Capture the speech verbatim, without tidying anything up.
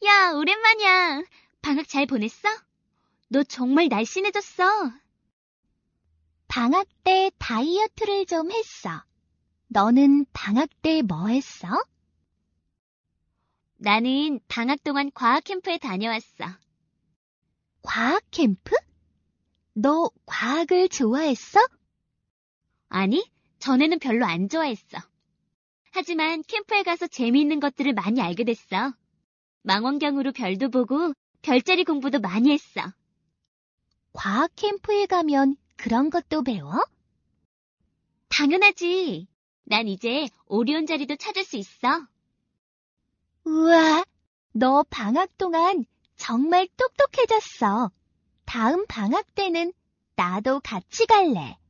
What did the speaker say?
야, 오랜만이야. 방학 잘 보냈어? 너 정말 날씬해졌어. 방학 때 다이어트를 좀 했어. 너는 방학 때 뭐 했어? 나는 방학 동안 과학 캠프에 다녀왔어. 과학 캠프? 너 과학을 좋아했어? 아니, 전에는 별로 안 좋아했어. 하지만 캠프에 가서 재미있는 것들을 많이 알게 됐어. 망원경으로 별도 보고 별자리 공부도 많이 했어. 과학 캠프에 가면 그런 것도 배워? 당연하지. 난 이제 오리온 자리도 찾을 수 있어. 우와, 너 방학 동안 정말 똑똑해졌어. 다음 방학 때는 나도 같이 갈래.